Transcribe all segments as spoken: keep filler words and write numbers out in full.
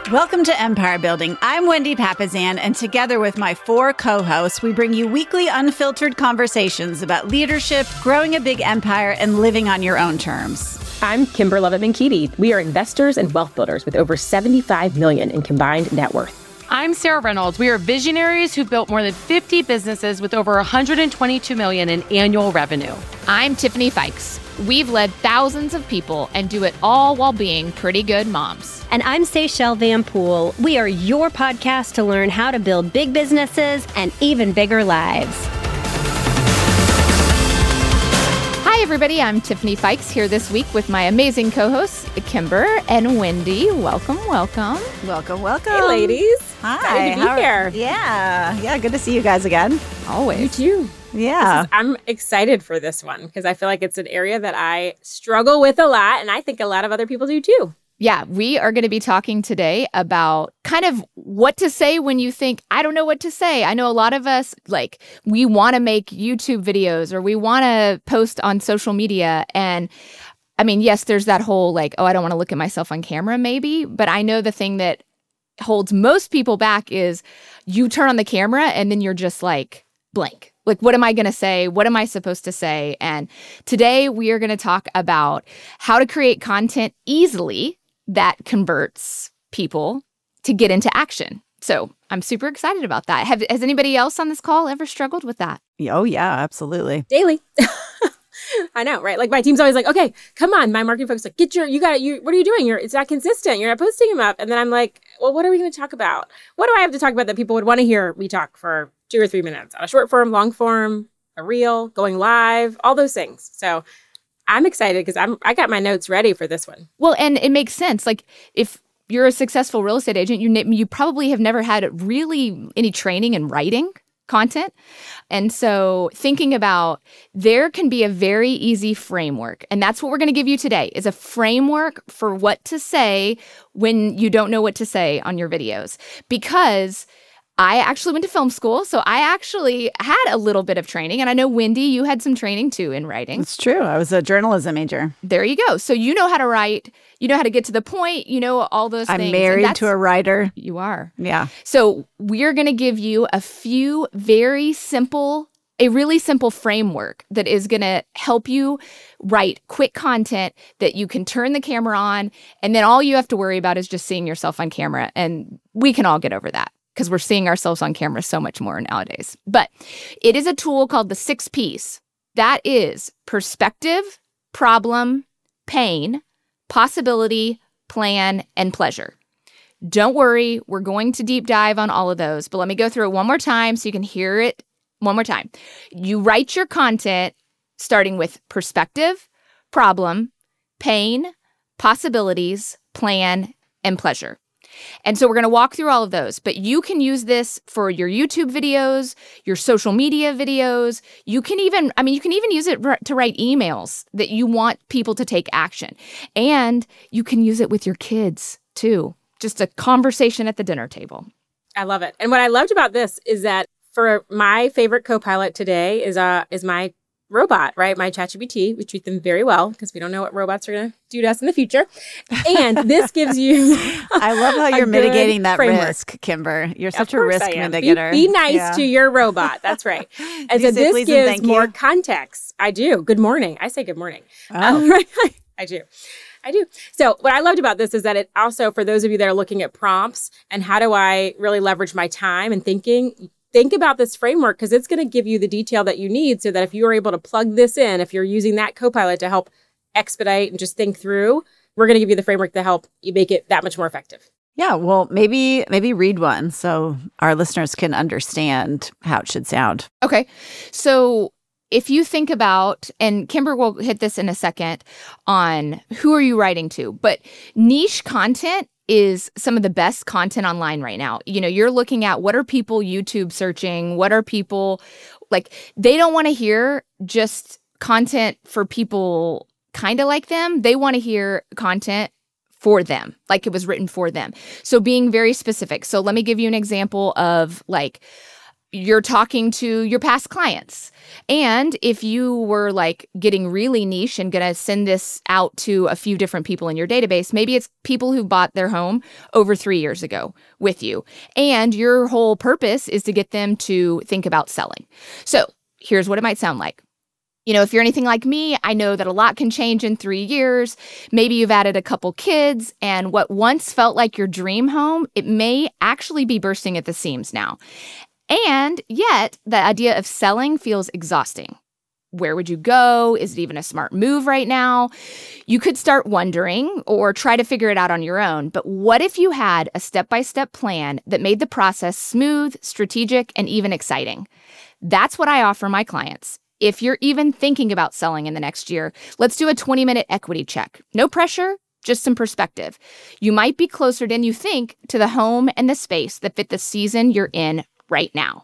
Welcome to Empire Building. I'm Wendy Papasan, and together with my four co-hosts, we bring you weekly unfiltered conversations about leadership, growing a big empire, and living on your own terms. I'm Kimber Lovett-Minkiti. We are investors and wealth builders with over seventy-five million dollars in combined net worth. I'm Sarah Reynolds. We are visionaries who built more than fifty businesses with over one hundred twenty-two million dollars in annual revenue. I'm Tiffany Fikes. We've led thousands of people and do it all while being pretty good moms. And I'm Seychelle Van Poole. We are your podcast to learn how to build big businesses and even bigger lives. Hi, everybody. I'm Tiffany Fikes here this week with my amazing co-hosts, Kimber and Wendy. Welcome, welcome. Welcome, welcome. Hey, ladies. Hi. Glad to be here. Yeah. Yeah, good to see you guys again. Always. You too. Yeah. Is, I'm excited for this one because I feel like it's an area that I struggle with a lot, and I think a lot of other people do too. Yeah, we are going to be talking today about kind of what to say when you think, I don't know what to say. I know a lot of us, like, we want to make YouTube videos or we want to post on social media. And I mean, yes, there's that whole like, oh, I don't want to look at myself on camera maybe. But I know the thing that holds most people back is you turn on the camera and then you're just like blank. Like, what am I going to say? What am I supposed to say? And today we are going to talk about how to create content easily that converts people to get into action. So I'm super excited about that. Have, has anybody else on this call ever struggled with that? Oh, yeah, absolutely. Daily. I know, right? Like my team's always like, okay, come on. My marketing folks like, get your, you got it. You, what are you doing? You're, it's not consistent. You're not posting them up. And then I'm like, well, what are we going to talk about? What do I have to talk about that people would want to hear me talk for two or three minutes? On a short form, long form, a reel, going live, all those things. So I'm excited because I'm I got my notes ready for this one. Well, and it makes sense. Like if you're a successful real estate agent, you you probably have never had really any training in writing content. And so thinking about there can be a very easy framework. And that's what we're going to give you today is a framework for what to say when you don't know what to say on your videos. Because I actually went to film school, so I actually had a little bit of training. And I know, Wendy, you had some training, too, in writing. It's true. I was a journalism major. There you go. So you know how to write. You know how to get to the point. You know all those I'm things. I'm married to a writer. You are. Yeah. So we're going to give you a few very simple, a really simple framework that is going to help you write quick content that you can turn the camera on. And then all you have to worry about is just seeing yourself on camera. And we can all get over that, because we're seeing ourselves on camera so much more nowadays. But it is a tool called the six Ps. That is perspective, problem, pain, possibility, plan, and pleasure. Don't worry, we're going to deep dive on all of those, but let me go through it one more time so you can hear it one more time. You write your content starting with perspective, problem, pain, possibilities, plan, and pleasure. And so we're going to walk through all of those, but you can use this for your YouTube videos, your social media videos. You can even, I mean, you can even use it r- to write emails that you want people to take action. And you can use it with your kids too. Just a conversation at the dinner table. I love it. And what I loved about this is that for my favorite co-pilot today is uh is my robot, right? My ChatGPT. We treat them very well because we don't know what robots are going to do to us in the future. And this gives you I love how you're mitigating that framework. risk, Kimber. You're such a risk mitigator. Be, be nice yeah. to your robot. That's right. And so this gives more context. I do. Good morning. I say good morning. Oh. Um, right? I do. I do. So what I loved about this is that it also, for those of you that are looking at prompts and how do I really leverage my time and thinking, think about this framework because it's going to give you the detail that you need so that if you are able to plug this in, if you're using that Copilot to help expedite and just think through, we're going to give you the framework to help you make it that much more effective. Yeah, well, maybe maybe read one so our listeners can understand how it should sound. Okay. So if you think about, and Kimber will hit this in a second on who are you writing to, but niche content is some of the best content online right now. You know, you're looking at what are people YouTube searching? What are people, like, they don't want to hear just content for people kind of like them. They want to hear content for them, like it was written for them. So being very specific. So let me give you an example of like, you're talking to your past clients. And if you were like getting really niche and going to send this out to a few different people in your database, maybe it's people who bought their home over three years ago with you. And your whole purpose is to get them to think about selling. So here's what it might sound like. You know, if you're anything like me, I know that a lot can change in three years. Maybe you've added a couple kids, and what once felt like your dream home, it may actually be bursting at the seams now. And yet, the idea of selling feels exhausting. Where would you go? Is it even a smart move right now? You could start wondering or try to figure it out on your own. But what if you had a step-by-step plan that made the process smooth, strategic, and even exciting? That's what I offer my clients. If you're even thinking about selling in the next year, let's do a twenty-minute equity check. No pressure, just some perspective. You might be closer than you think to the home and the space that fit the season you're in right now.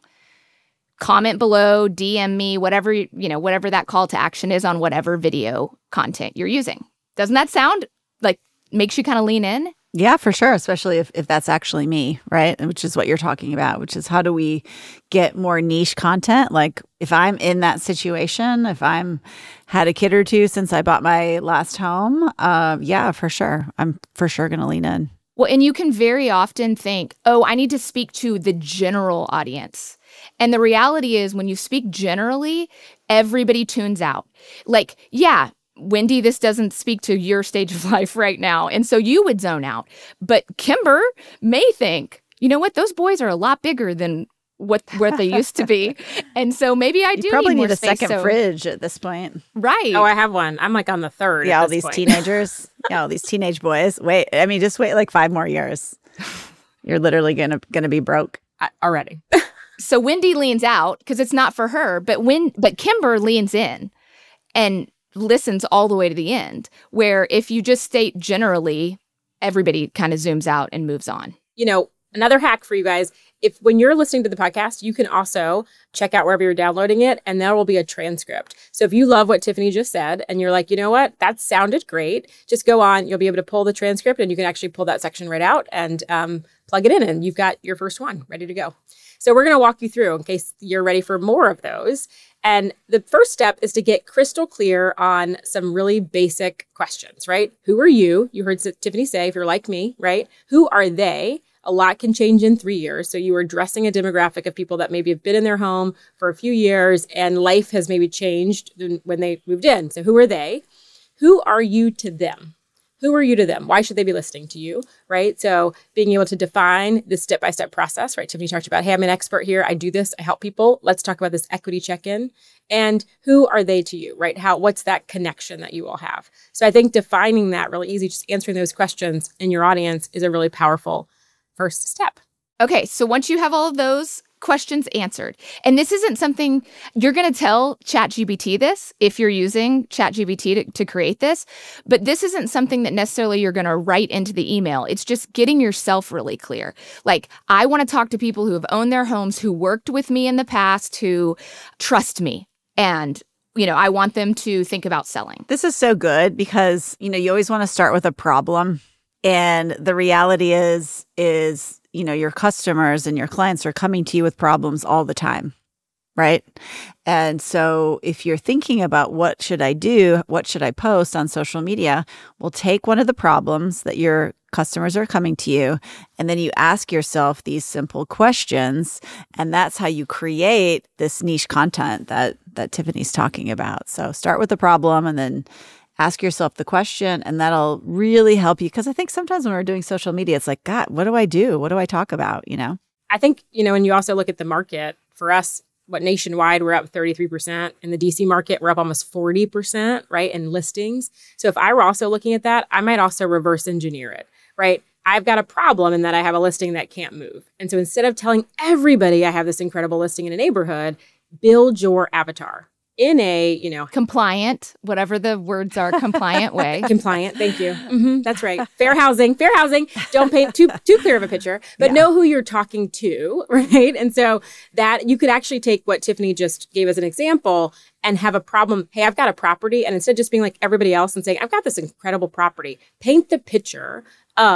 Comment below, D M me, whatever, you know, whatever that call to action is on whatever video content you're using. Doesn't that sound like makes you kind of lean in? Yeah, for sure. Especially if, if that's actually me, right? Which is what you're talking about, which is how do we get more niche content? Like if I'm in that situation, if I'm had a kid or two since I bought my last home, uh, yeah, for sure. I'm for sure going to lean in. Well, and you can very often think, oh, I need to speak to the general audience. And the reality is when you speak generally, everybody tunes out. Like, yeah, Wendy, this doesn't speak to your stage of life right now. And so you would zone out. But Kimber may think, you know what, those boys are a lot bigger than what what they used to be. And so maybe I do you probably need, need more a space, second so. Fridge at this point. Right. Oh, I have one. I'm like on the third. Yeah, at all this these point. teenagers. Yeah, all these teenage boys. Wait, I mean, just wait like five more years. You're literally gonna gonna be broke I, already. So Wendy leans out because it's not for her, but when but Kimber leans in and listens all the way to the end, where if you just state generally, everybody kind of zooms out and moves on. You know, another hack for you guys, if when you're listening to the podcast, you can also check out wherever you're downloading it, and there will be a transcript. So if you love what Tiffany just said, and you're like, you know what, that sounded great, just go on, you'll be able to pull the transcript, and you can actually pull that section right out and um, plug it in, and you've got your first one ready to go. So we're going to walk you through in case you're ready for more of those. And the first step is to get crystal clear on some really basic questions, right? Who are you? You heard Tiffany say, if you're like me, right? Who are they? A lot can change in three years. So you are addressing a demographic of people that maybe have been in their home for a few years and life has maybe changed when they moved in. So who are they? Who are you to them? Who are you to them? Why should they be listening to you, right? So being able to define this step-by-step process, right? Tiffany talked about, hey, I'm an expert here. I do this. I help people. Let's talk about this equity check-in. And who are they to you, right? How? What's that connection that you all have? So I think defining that really easy, just answering those questions in your audience is a really powerful first step. Okay, so once you have all of those questions answered, and this isn't something you're going to tell ChatGPT this if you're using ChatGPT to, to create this, but this isn't something that necessarily you're going to write into the email. It's just getting yourself really clear. Like, I want to talk to people who have owned their homes, who worked with me in the past, who trust me, and you know, I want them to think about selling. This is so good because, you know, you always want to start with a problem. And the reality is, is, you know, your customers and your clients are coming to you with problems all the time, right? And so if you're thinking about what should I do, what should I post on social media, well, take one of the problems that your customers are coming to you, and then you ask yourself these simple questions, and that's how you create this niche content that that Tiffany's talking about. So start with the problem and then ask yourself the question, and that'll really help you. Because I think sometimes when we're doing social media, it's like, God, what do I do? What do I talk about? You know? I think, you know, when you also look at the market, for us, what nationwide, we're up thirty-three percent. In the D C market, we're up almost forty percent, right, in listings. So if I were also looking at that, I might also reverse engineer it, right? I've got a problem in that I have a listing that can't move. And so instead of telling everybody I have this incredible listing in a neighborhood, build your avatar in a, you know, compliant, whatever the words are, compliant way. Compliant. Thank you. Mm-hmm, that's right. Fair housing, fair housing. Don't paint too too clear of a picture, but yeah. Know who you're talking to, right? And so that you could actually take what Tiffany just gave as an example and have a problem. Hey, I've got a property. And instead of just being like everybody else and saying, I've got this incredible property, paint the picture of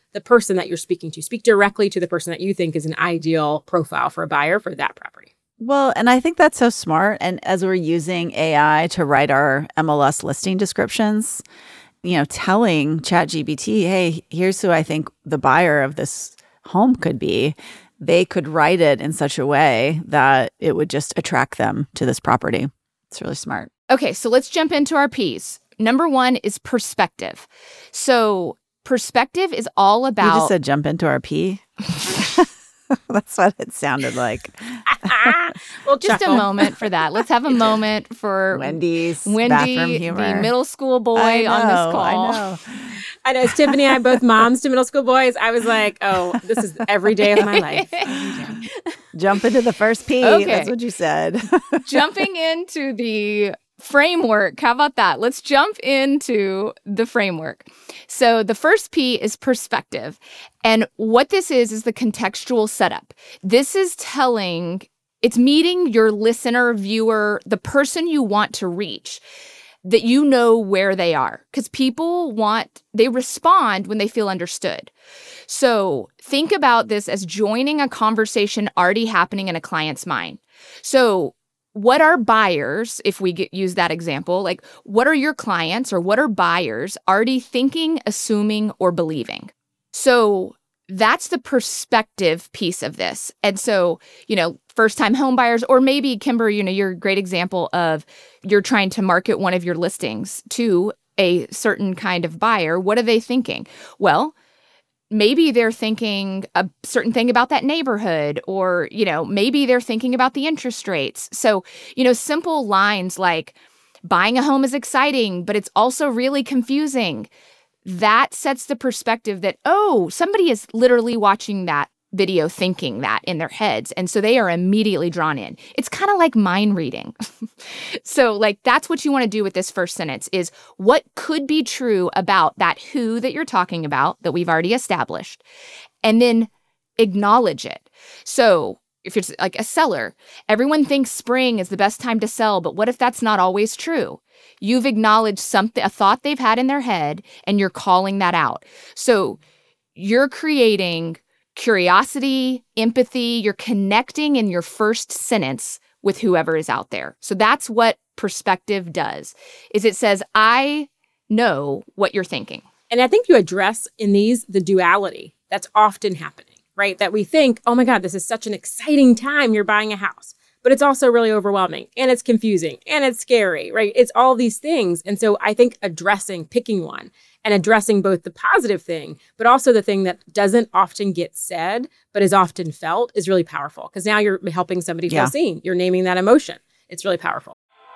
the person that you're speaking to. Speak directly to the person that you think is an ideal profile for a buyer for that property. Well, and I think that's so smart. And as we're using A I to write our M L S listing descriptions, you know, telling ChatGPT, hey, here's who I think the buyer of this home could be, they could write it in such a way that it would just attract them to this property. It's really smart. Okay, so let's jump into our P's. Number one is perspective. So perspective is all about... You just said jump into our P? That's what it sounded like. Well, just a moment for that. Let's have a moment for Wendy's Wendy, bathroom humor. The middle school boy I know, on this call. I know. I know. As Tiffany and I both moms to middle school boys, I was like, oh, this is every day of my life. Jump into the first P. Okay. That's what you said. Jumping into the framework. How about that? Let's jump into the framework. So the first P is perspective. And what this is, is the contextual setup. This is telling, it's meeting your listener, viewer, the person you want to reach, that you know where they are. Because people want, they respond when they feel understood. So think about this as joining a conversation already happening in a client's mind. So what are buyers, if we get, use that example, like what are your clients or what are buyers already thinking, assuming, or believing? So that's the perspective piece of this. And so, you know, first-time home buyers, or maybe, Kimber, you know, you're a great example of you're trying to market one of your listings to a certain kind of buyer. What are they thinking? Well, maybe they're thinking a certain thing about that neighborhood, or, you know, maybe they're thinking about the interest rates. So, you know, simple lines like buying a home is exciting, but it's also really confusing. That sets the perspective that, oh, somebody is literally watching that video thinking that in their heads. And so they are immediately drawn in. It's kind of like mind reading. So like that's what you want to do with this first sentence is what could be true about that who that you're talking about that we've already established, and then acknowledge it. So if you're like a seller, everyone thinks spring is the best time to sell, but what if that's not always true? You've acknowledged something, a thought they've had in their head, and you're calling that out. So you're creating curiosity, empathy, you're connecting in your first sentence with whoever is out there. So that's what perspective does, is it says, I know what you're thinking. And I think you address in these the duality that's often happening, right? That we think, oh my God, this is such an exciting time, you're buying a house. But it's also really overwhelming, and it's confusing, and it's scary, right? It's all these things. And so I think addressing, picking one, and addressing both the positive thing, but also the thing that doesn't often get said, but is often felt, is really powerful. Because now you're helping somebody feel Yeah. seen. You're naming that emotion. It's really powerful.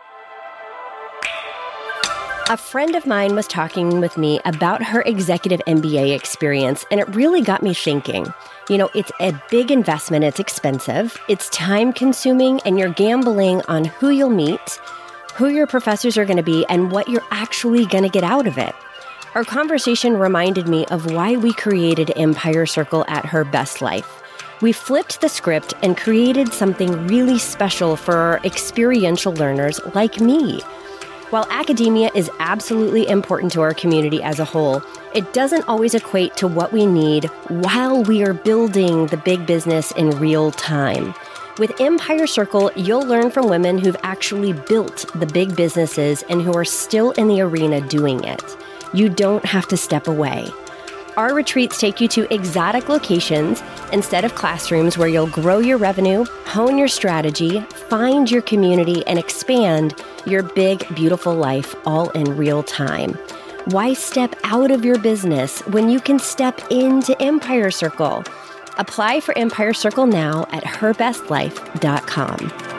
A friend of mine was talking with me about her executive M B A experience, and it really got me thinking. You know, it's a big investment, it's expensive, it's time-consuming, and you're gambling on who you'll meet, who your professors are going to be, and what you're actually going to get out of it. Our conversation reminded me of why we created Empire Circle at Her Best Life. We flipped the script and created something really special for our experiential learners like me. While academia is absolutely important to our community as a whole, it doesn't always equate to what we need while we are building the big business in real time. With Empire Circle, you'll learn from women who've actually built the big businesses and who are still in the arena doing it. You don't have to step away. Our retreats take you to exotic locations instead of classrooms where you'll grow your revenue, hone your strategy, find your community, and expand your big, beautiful life all in real time. Why step out of your business when you can step into Empire Circle? Apply for Empire Circle now at her best life dot com.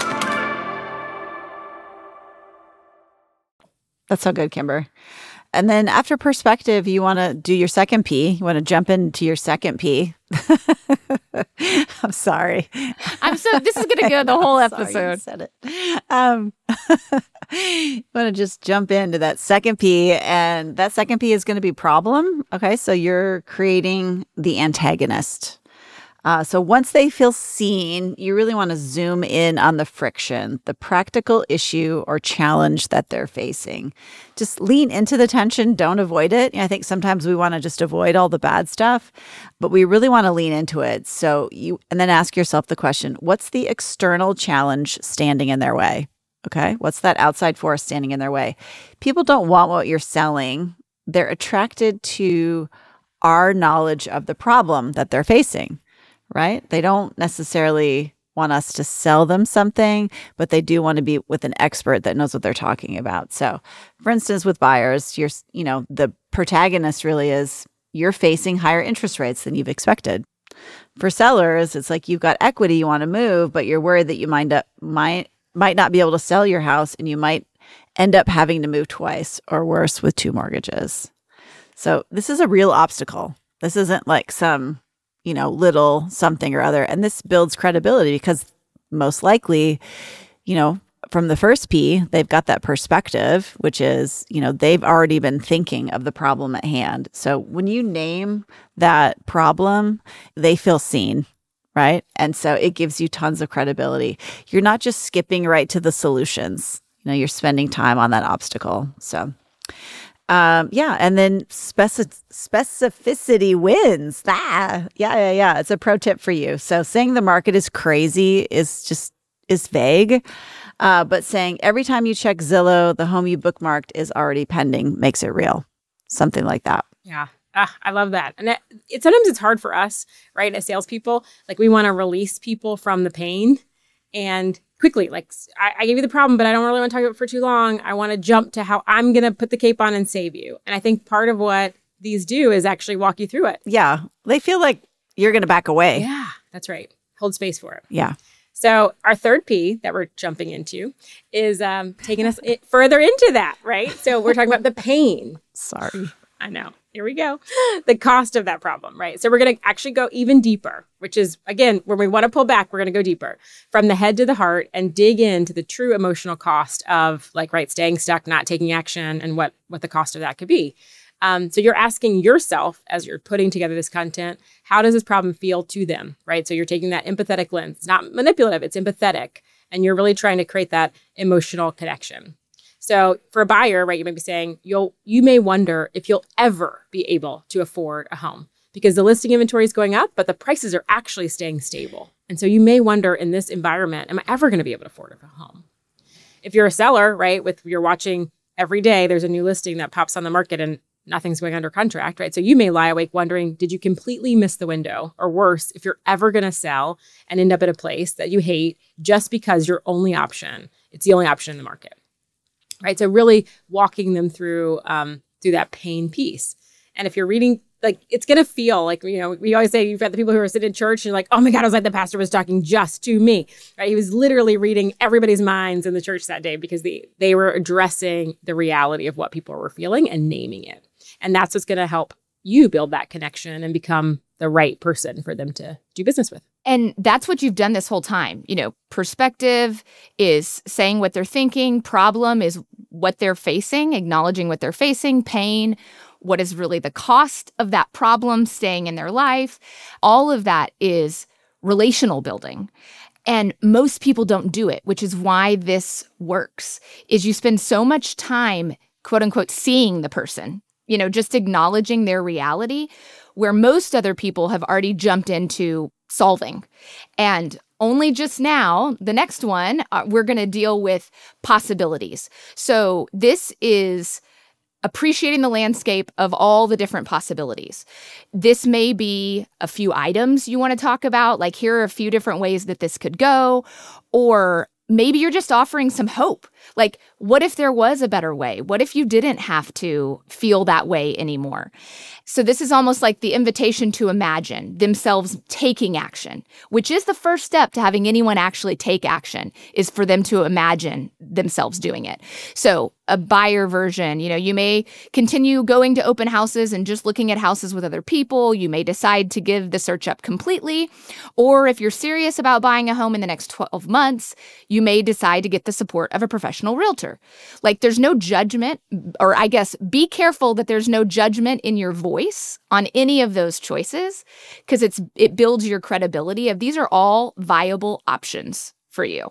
That's so good, Kimber. And then after perspective, you want to do your second P. You want to jump into your second P. I'm sorry. I'm so, this is going to go the whole I'm sorry episode. you said it. Um, you want to just jump into that second P, and that second P is going to be problem. Okay, so you're creating the antagonist. Uh, so once they feel seen, you really want to zoom in on the friction, the practical issue or challenge that they're facing. Just lean into the tension. Don't avoid it. I think sometimes we want to just avoid all the bad stuff, but we really want to lean into it. So you, and then ask yourself the question, what's the external challenge standing in their way? Okay. What's that outside force standing in their way? People don't want what you're selling. They're attracted to our knowledge of the problem that they're facing. Right? They don't necessarily want us to sell them something, but they do want to be with an expert that knows what they're talking about. So, for instance, with buyers, you're, you know, the protagonist really is you're facing higher interest rates than you've expected. For sellers, it's like you've got equity you want to move, but you're worried that you might up, might might not be able to sell your house, and you might end up having to move twice or worse with two mortgages. So, this is a real obstacle. This isn't like some you know, little something or other. And this builds credibility because most likely, you know, from the first P, they've got that perspective, which is, you know, they've already been thinking of the problem at hand. So when you name that problem, they feel seen, right? And so it gives you tons of credibility. You're not just skipping right to the solutions. You know, you're spending time on that obstacle. So Um, yeah, and then speci- specificity wins. Ah, yeah, yeah, yeah. It's a pro tip for you. So saying the market is crazy is just is vague, uh, but saying every time you check Zillow, the home you bookmarked is already pending makes it real. Something like that. Yeah. Ah, I love that. And it, it sometimes it's hard for us, right, as salespeople. Like we want to release people from the pain and quickly, like I, I gave you the problem, but I don't really want to talk about it for too long. I want to jump to how I'm going to put the cape on and save you. And I think part of what these do is actually walk you through it. Yeah. They feel like you're going to back away. Yeah, that's right. Hold space for it. Yeah. So our third P that we're jumping into is um, taking us it further into that, right? So we're talking about the pain. Sorry. I know. Here we go. The cost of that problem, right? So we're going to actually go even deeper, which is, again, when we want to pull back, we're going to go deeper from the head to the heart and dig into the true emotional cost of, like, right, staying stuck, not taking action, and what, what the cost of that could be. Um, so you're asking yourself, as you're putting together this content, how does this problem feel to them, right? So you're taking that empathetic lens. It's not manipulative, it's empathetic. And you're really trying to create that emotional connection. So for a buyer, right, you may be saying, you'll, you may wonder if you'll ever be able to afford a home because the listing inventory is going up, but the prices are actually staying stable. And so you may wonder in this environment, am I ever going to be able to afford a home? If you're a seller, right, with you're watching every day, there's a new listing that pops on the market and nothing's going under contract, right? So you may lie awake wondering, did you completely miss the window? Or worse, if you're ever going to sell and end up at a place that you hate just because your only option, it's the only option in the market. Right. So really walking them through um, through that pain piece. And if you're reading, like, it's going to feel like, you know, we always say you've got the people who are sitting in church and you're like, oh my God, I was like the pastor was talking just to me. Right. He was literally reading everybody's minds in the church that day because they, they were addressing the reality of what people were feeling and naming it. And that's what's going to help you build that connection and become the right person for them to do business with. And that's what you've done this whole time. You know, perspective is saying what they're thinking. Problem is what they're facing, acknowledging what they're facing, pain, what is really the cost of that problem staying in their life. All of that is relational building. And most people don't do it, which is why this works, is you spend so much time, quote unquote, seeing the person, you know, just acknowledging their reality, where most other people have already jumped into solving. And only just now, the next one, uh, we're going to deal with possibilities. So this is appreciating the landscape of all the different possibilities. This may be a few items you want to talk about, like here are a few different ways that this could go, or maybe you're just offering some hope. Like, what if there was a better way? What if you didn't have to feel that way anymore? So this is almost like the invitation to imagine themselves taking action, which is the first step to having anyone actually take action, is for them to imagine themselves doing it. So a buyer version, you know, you may continue going to open houses and just looking at houses with other people. You may decide to give the search up completely. Or if you're serious about buying a home in the next twelve months, you may decide to get the support of a professional professional realtor. Like there's no judgment, or I guess be careful that there's no judgment in your voice on any of those choices, because it's it builds your credibility of these are all viable options for you.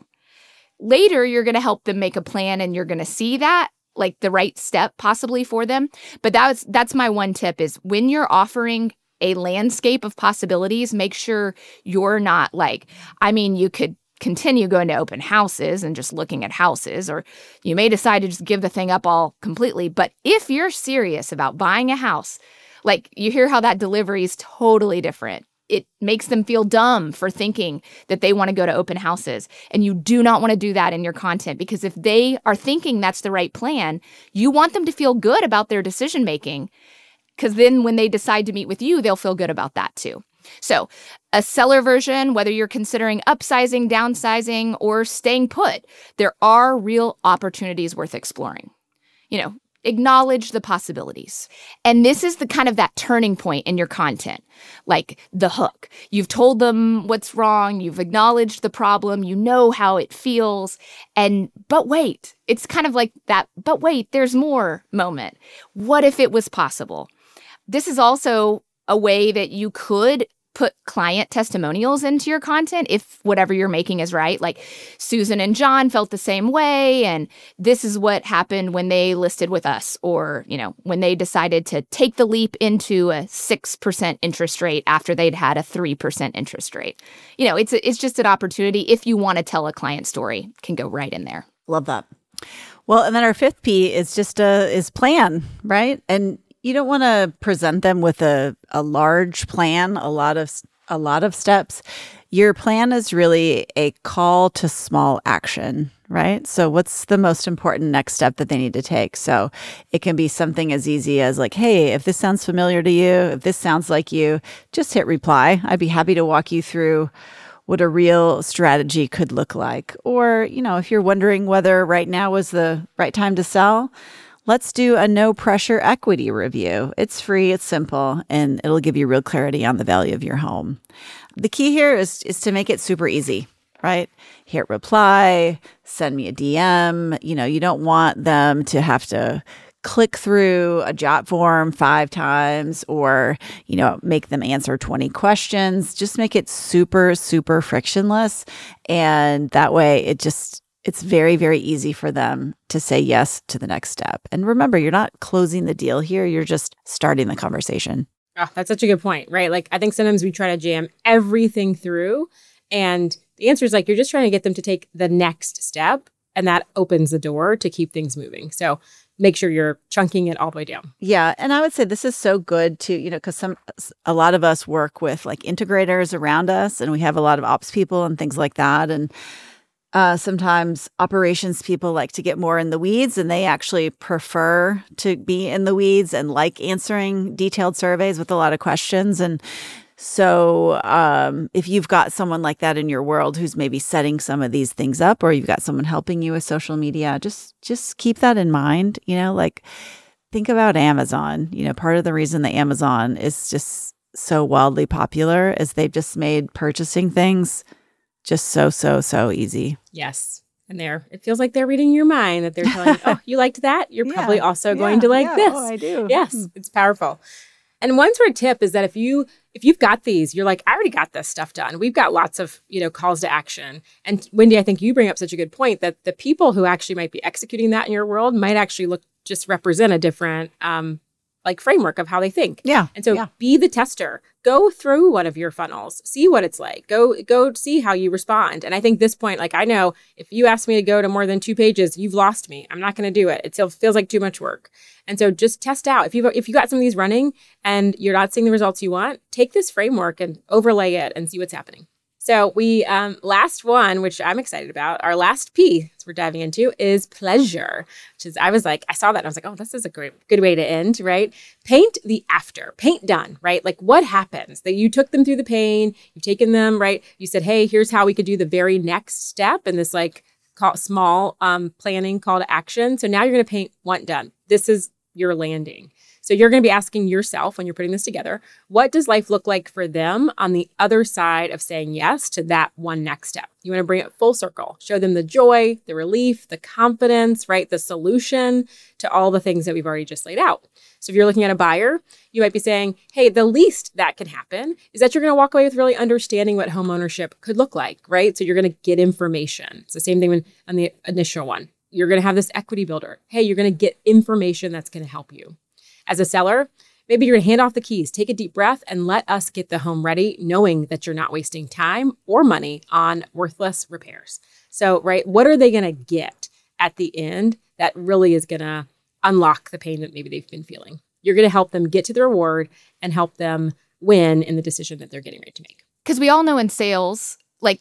Later, you're going to help them make a plan and you're going to see that, like the right step possibly for them. But that's that's my one tip is when you're offering a landscape of possibilities, make sure you're not like, I mean, you could continue going to open houses and just looking at houses, or you may decide to just give the thing up all completely. But if you're serious about buying a house, like you hear how that delivery is totally different. It makes them feel dumb for thinking that they want to go to open houses. And you do not want to do that in your content, because if they are thinking that's the right plan, you want them to feel good about their decision making, because then when they decide to meet with you, they'll feel good about that too. So a seller version, whether you're considering upsizing, downsizing, or staying put, there are real opportunities worth exploring. You know, acknowledge the possibilities. And this is the kind of that turning point in your content, like the hook. You've told them what's wrong. You've acknowledged the problem. You know how it feels. And, but wait, it's kind of like that, but wait, there's more moment. What if it was possible? This is also a way that you could put client testimonials into your content if whatever you're making is right. Like Susan and John felt the same way, and this is what happened when they listed with us, or, you know, when they decided to take the leap into a six percent interest rate after they'd had a three percent interest rate. You know, it's a, it's just an opportunity if you want to tell a client story, can go right in there. Love that. Well, and then our fifth P is just a is plan, right? And you don't want to present them with a, a large plan, a lot of a lot of steps. Your plan is really a call to small action, right? So what's the most important next step that they need to take? So it can be something as easy as like, hey, if this sounds familiar to you, if this sounds like you, just hit reply. I'd be happy to walk you through what a real strategy could look like. Or, you know, if you're wondering whether right now is the right time to sell, let's do a no pressure equity review. It's free, it's simple, and it'll give you real clarity on the value of your home. The key here is, is to make it super easy, right? Hit reply, send me a D M. You know, you don't want them to have to click through a jot form five times or, you know, make them answer twenty questions. Just make it super, super frictionless. And that way it just It's very, very easy for them to say yes to the next step. And remember, you're not closing the deal here. You're just starting the conversation. Oh, that's such a good point, right? Like, I think sometimes we try to jam everything through. And the answer is like, you're just trying to get them to take the next step. And that opens the door to keep things moving. So make sure you're chunking it all the way down. Yeah. And I would say this is so good to, you know, because some, a lot of us work with like integrators around us, and we have a lot of ops people and things like that. And Uh, sometimes operations people like to get more in the weeds, and they actually prefer to be in the weeds and like answering detailed surveys with a lot of questions. And so um, if you've got someone like that in your world who's maybe setting some of these things up, or you've got someone helping you with social media, just just keep that in mind. You know, like think about Amazon. You know, part of the reason that Amazon is just so wildly popular is they've just made purchasing things just so, so, so easy. Yes. And they're, it feels like they're reading your mind, that they're telling you, oh, you liked that? You're Yeah, probably also yeah, going to like yeah. this. Oh, I do. Yes. Mm. It's powerful. And one sort of tip is that if you, if you've got these, you're like, I already got this stuff done. We've got lots of, you know, calls to action. And Wendy, I think you bring up such a good point that the people who actually might be executing that in your world might actually look, just represent a different, um, like framework of how they think. Yeah. And so yeah. be the tester. Go through one of your funnels, see what it's like. Go go see how you respond. And I think this point, like I know if you ask me to go to more than two pages, you've lost me. I'm not going to do it. It still feels like too much work. And so just test out. If you if you got some of these running and you're not seeing the results you want, take this framework and overlay it and see what's happening. So we, um, last one, which I'm excited about, our last P we're diving into is pleasure, which is, I was like, I saw that and I was like, oh, this is a great, good way to end, right? Paint the after, paint done, right? Like what happens that you took them through the pain, you've taken them, right? You said, hey, here's how we could do the very next step in this like call, small um, planning call to action. So now you're going to paint want done. This is you're landing. So you're going to be asking yourself when you're putting this together, what does life look like for them on the other side of saying yes to that one next step? You want to bring it full circle, show them the joy, the relief, the confidence, right? The solution to all the things that we've already just laid out. So if you're looking at a buyer, you might be saying, hey, the least that can happen is that you're going to walk away with really understanding what home ownership could look like, right? So you're going to get information. It's the same thing when, on the initial one. You're going to have this equity builder. Hey, you're going to get information that's going to help you. As a seller, maybe you're going to hand off the keys, take a deep breath, and let us get the home ready, knowing that you're not wasting time or money on worthless repairs. So, right, what are they going to get at the end that really is going to unlock the pain that maybe they've been feeling? You're going to help them get to the reward and help them win in the decision that they're getting ready to make. Because we all know in sales, like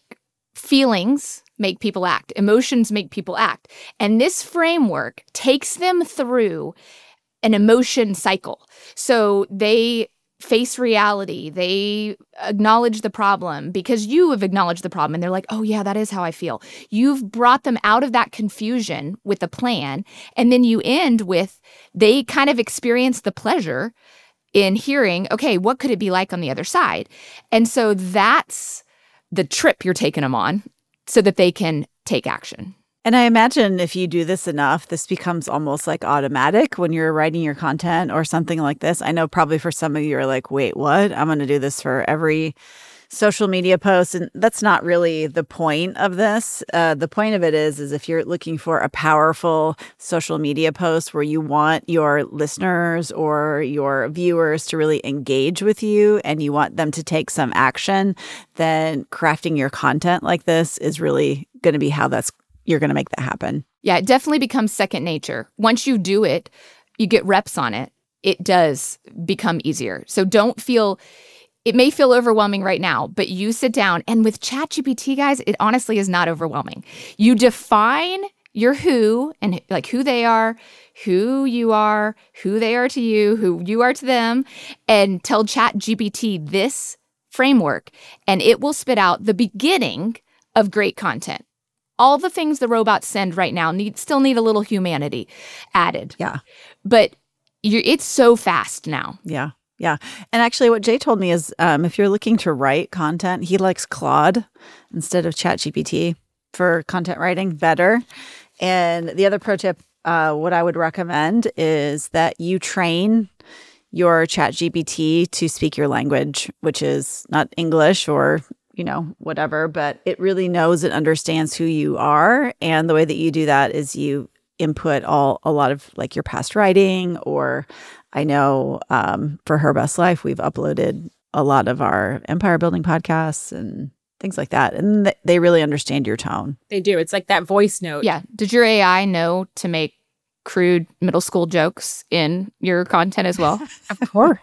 feelings make people act, emotions make people act. And this framework takes them through an emotion cycle. So they face reality. They acknowledge the problem because you have acknowledged the problem. And they're like, oh, yeah, that is how I feel. You've brought them out of that confusion with a plan. And then you end with they kind of experience the pleasure in hearing, okay, what could it be like on the other side? And so that's the trip you're taking them on so that they can take action. And I imagine if you do this enough, this becomes almost like automatic when you're writing your content or something like this. I know probably for some of you are like, wait, what? I'm going to do this for every social media post. And that's not really the point of this. Uh, the point of it is, is if you're looking for a powerful social media post where you want your listeners or your viewers to really engage with you and you want them to take some action, then crafting your content like this is really going to be how that's you're going to make that happen. Yeah, it definitely becomes second nature. Once you do it, you get reps on it, it does become easier. So don't feel, it may feel overwhelming right now, but you sit down and with ChatGPT, guys, it honestly is not overwhelming. You define your who and like who they are, who you are, who they are to you, who you are to them, and tell ChatGPT this framework, and it will spit out the beginning of great content. All the things the robots send right now need still need a little humanity added. Yeah. But you're, it's so fast now. Yeah. Yeah. And actually what Jay told me is um, if you're looking to write content, he likes Claude instead of ChatGPT for content writing better. And the other pro tip, uh, what I would recommend is that you train your ChatGPT to speak your language, which is not English or you know, whatever, but it really knows and understands who you are. And the way that you do that is you input all a lot of like your past writing, or I know um, for Her Best Life, we've uploaded a lot of our empire building podcasts and things like that. And th- they really understand your tone. They do. It's like that voice note. Yeah. Did your A I know to make crude middle school jokes in your content as well? Of course.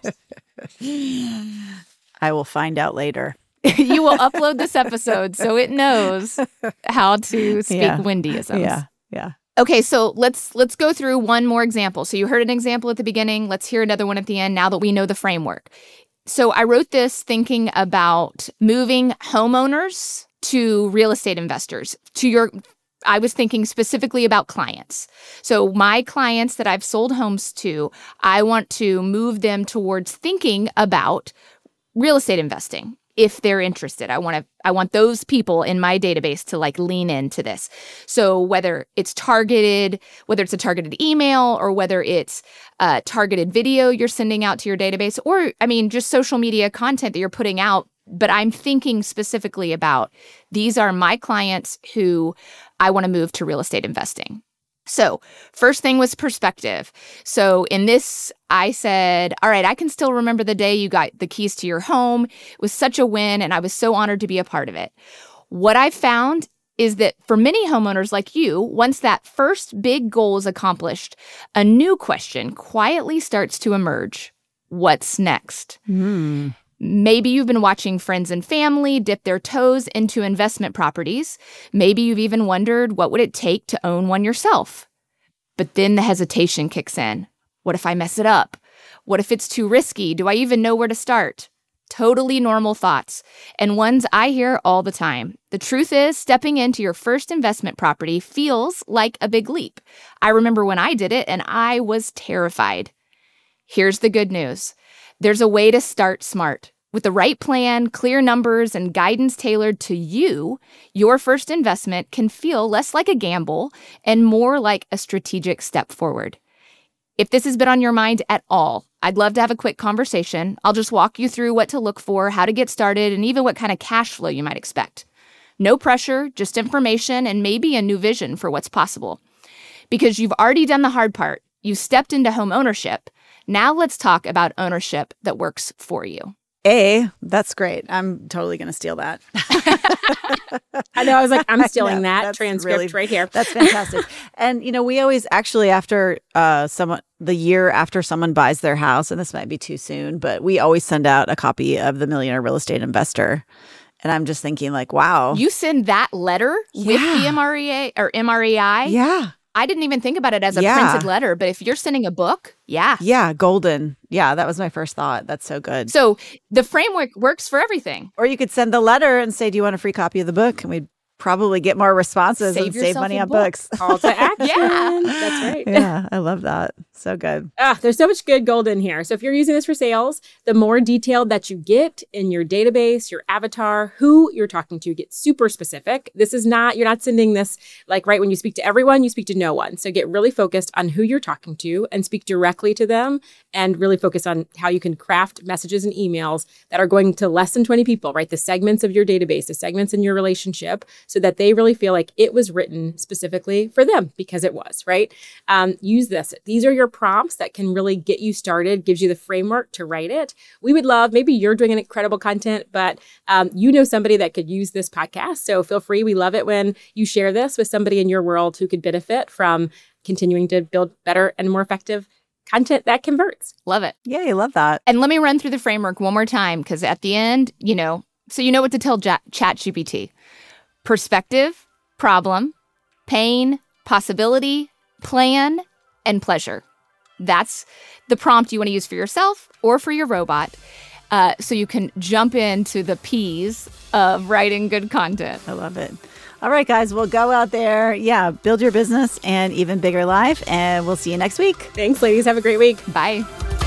I will find out later. You will upload this episode so it knows how to speak yeah. Wendyisms. Yeah, yeah. Okay, so let's let's go through one more example. So you heard an example at the beginning. Let's hear another one at the end now that we know the framework. So I wrote this thinking about moving homeowners to real estate investors. To your, I was thinking specifically about clients. So my clients that I've sold homes to, I want to move them towards thinking about real estate investing. If they're interested, I want to, I want those people in my database to like lean into this. So whether it's targeted, whether it's a targeted email or whether it's a targeted video you're sending out to your database, or I mean, just social media content that you're putting out. But I'm thinking specifically about these are my clients who I want to move to real estate investing. So first thing was perspective. So in this, I said, all right, I can still remember the day you got the keys to your home. It was such a win, and I was so honored to be a part of it. What I found is that for many homeowners like you, once that first big goal is accomplished, a new question quietly starts to emerge. What's next? Mm. Maybe you've been watching friends and family dip their toes into investment properties. Maybe you've even wondered what would it take to own one yourself. But then the hesitation kicks in. What if I mess it up? What if it's too risky? Do I even know where to start? Totally normal thoughts, and ones I hear all the time. The truth is, stepping into your first investment property feels like a big leap. I remember when I did it, and I was terrified. Here's the good news. There's a way to start smart. With the right plan, clear numbers, and guidance tailored to you, your first investment can feel less like a gamble and more like a strategic step forward. If this has been on your mind at all, I'd love to have a quick conversation. I'll just walk you through what to look for, how to get started, and even what kind of cash flow you might expect. No pressure, just information and maybe a new vision for what's possible. Because you've already done the hard part. You've stepped into home ownership. Now let's talk about ownership that works for you. A, that's great. I'm totally going to steal that. I know. I was like, I'm stealing know, that that's transcript really, right here. That's fantastic. And, you know, we always actually after uh, someone, the year after someone buys their house, and this might be too soon, but we always send out a copy of the Millionaire Real Estate Investor. And I'm just thinking like, wow. You send that letter Yeah. with the M R E A or M R E I? Yeah. I didn't even think about it as a Yeah. printed letter, but if you're sending a book, yeah. Yeah. Golden. Yeah. That was my first thought. That's so good. So the framework works for everything. Or you could send the letter and say, do you want a free copy of the book? And we'd probably get more responses Save and save yourself money a on book. books. Call to action. Yeah. That's right. Yeah. I love that. So good. Ah, there's so much good gold in here. So if you're using this for sales, the more detailed that you get in your database, your avatar, who you're talking to, get super specific. This is not, you're not sending this like right when you speak to everyone, you speak to no one. So get really focused on who you're talking to and speak directly to them and really focus on how you can craft messages and emails that are going to less than twenty people, right? The segments of your database, the segments in your relationship, so that they really feel like it was written specifically for them because it was, right? Um, use this. These are your prompts that can really get you started, gives you the framework to write it. We would love, maybe you're doing an incredible content, but um, you know somebody that could use this podcast. So feel free. We love it when you share this with somebody in your world who could benefit from continuing to build better and more effective content that converts. Love it. Yeah. I love that. And let me run through the framework one more time, because at the end, you know, so you know what to tell ja- ChatGPT. Perspective, problem, pain, possibility, plan, and pleasure. That's the prompt you want to use for yourself or for your robot, uh, so you can jump into the P's of writing good content. I love it. All right, guys, we'll go out there. Yeah, build your business and even bigger life. And we'll see you next week. Thanks, ladies. Have a great week. Bye.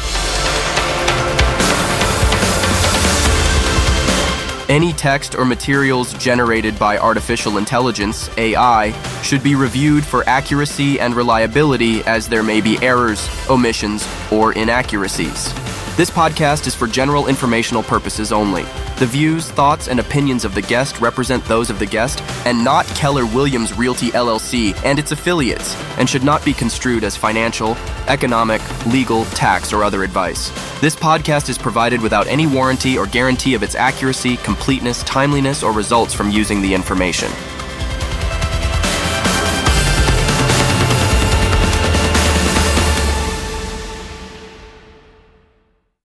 Any text or materials generated by artificial intelligence, A I, should be reviewed for accuracy and reliability, as there may be errors, omissions, or inaccuracies. This podcast is for general informational purposes only. The views, thoughts, and opinions of the guest represent those of the guest and not Keller Williams Realty L L C and its affiliates, and should not be construed as financial, economic, legal, tax, or other advice. This podcast is provided without any warranty or guarantee of its accuracy, completeness, timeliness, or results from using the information.